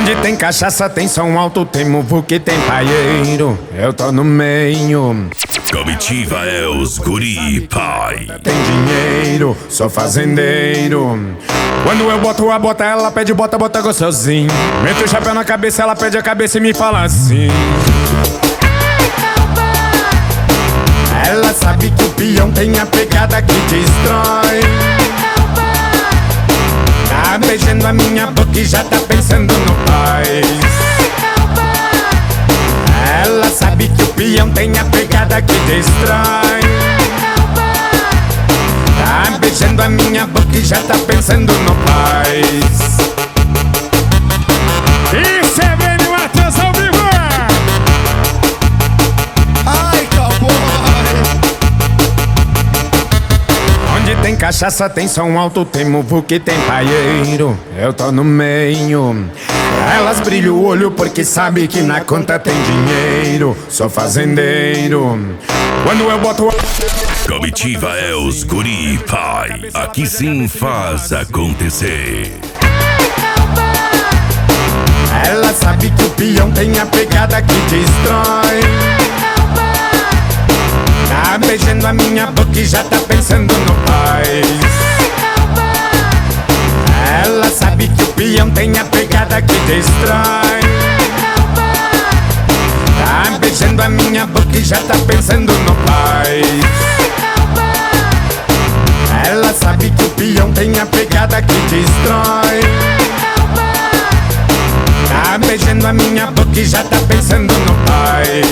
Onde tem cachaça, tem som alto, tem muvuca e tem paieiro. Eu tô no meio. Comitiva é os guri, pai. Tem dinheiro, sou fazendeiro. Quando eu boto a bota, ela pede bota, bota gostosinho. Meto o chapéu na cabeça, ela pede a cabeça e me fala assim. Ela sabe que o peão tem a pegada que destrói. Tá beijando a minha boca e já tá pensando no pai. Ela sabe que o peão tem a pegada que destrói. Tá beijando a minha boca e já tá pensando no pai. Isso é bem no Matheus ao vivo. Ai, cowboy! Onde tem cachaça, tem som alto, tem muvuca e tem paieiro. Eu tô no meio. Elas brilham o olho porque sabe que na conta tem dinheiro. Sou fazendeiro. Quando eu boto Comitiva é os guri, pai. Aqui sim faz acontecer. Ela sabe que o peão tem a pegada que destrói. Tá beijando a minha boca e já tá pensando no pai. Ela sabe que o peão tem a pegada que destrói. Tá beijando a minha boca e já tá pensando no pai. Ela sabe que o peão tem a pegada que destrói. Tá beijando a minha boca e já tá pensando no pai.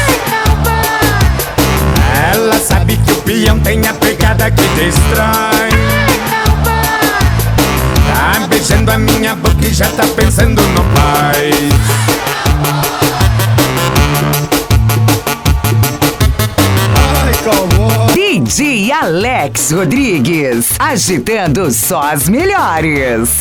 Ela sabe que o peão tem a pegada que destrói. Tá beijando a minha boca e já tá pensando no pai. Ai, cowboy! DJ Alex Rodrigues, agitando só as melhores.